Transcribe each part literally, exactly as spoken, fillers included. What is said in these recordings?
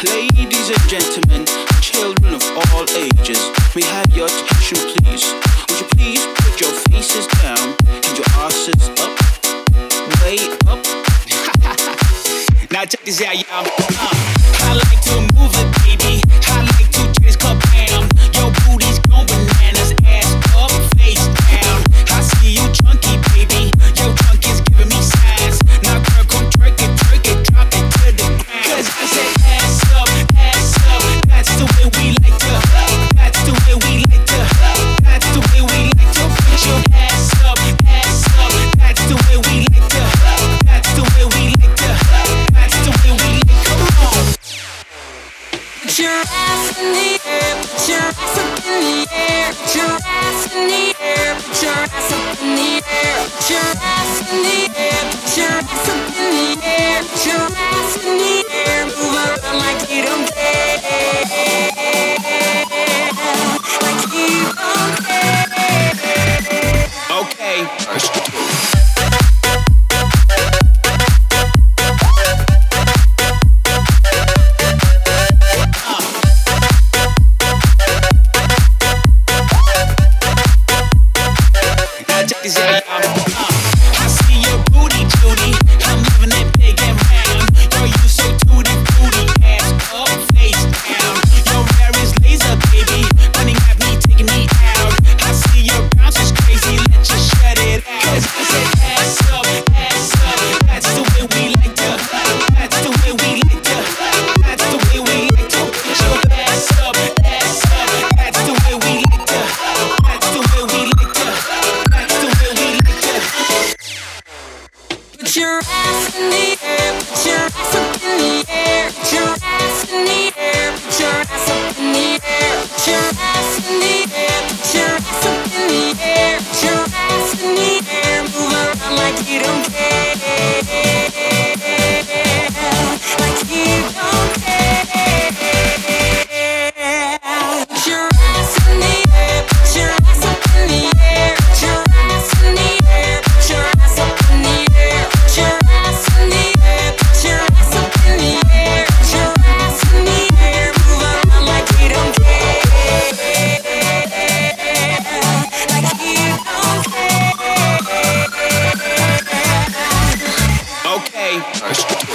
Ladies and gentlemen, children of all ages, may I have your attention please? Would you please put your faces down and your asses up, way up? Now check this out, y'all. Uh, I like to move it, baby. I like to do this club down. Your booty's going bananas, ass up, face down. I see you chunky, baby. Your chunk is giving me signs. Now girl, come twerk it, twerk it, drop it to the ground. Cause I say ass up, ass up. That's the way we like to. That's the way we like to. That's the way we like to. Put your ass up, ass up. That's the way we like to. That's the way we like to. That's the way we like to. Come on. Put your ass in the air. Put your ass up in the air. Put your ass in the air. Put your ass up in the air. Put your ass in the air. Put your ass up in the air. Put your ass in the air. Move around like you don't care. Like you don't care. Okay, first two. Check this out, uh, I see your booty, Judy. I'm loving it big and round. Girl, you so tooty, booty, ass up, face down. Your hair is laser, baby, running at me, taking me out. I see your bounce is crazy, let you shut it out. Cause I said ass up, ass up. That's the way we like to. That's the way we like to. That's the way we like to. Put your ass up, ass up. That's the way we like to. That's the way we like to. Put your ass in the air, put your ass up in the air, put your ass in the air, put your ass up in the air, put your ass in the air, put your ass up in the air, put your ass in the air, move around like you don't care, like you don't care. Put your ass in the air, put your ass up in the air, put your ass in the air, put your ass up in the air. Put your ass in the air, put your ass up in the air, put your ass in the air, move around like you don't care, like you don't care. Okay, first two.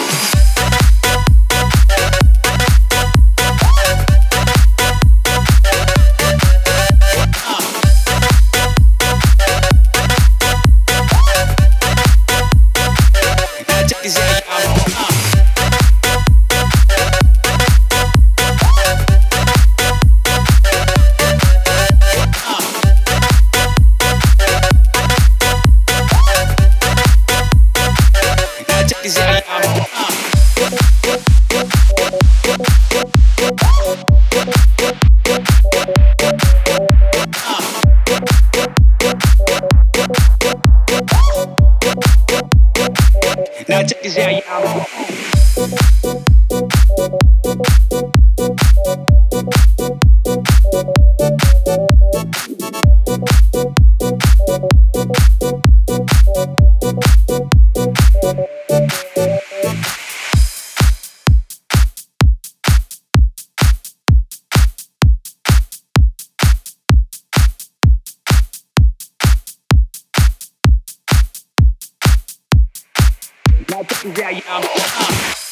Now check this out, y'all. Now check this out, y'all. Uh.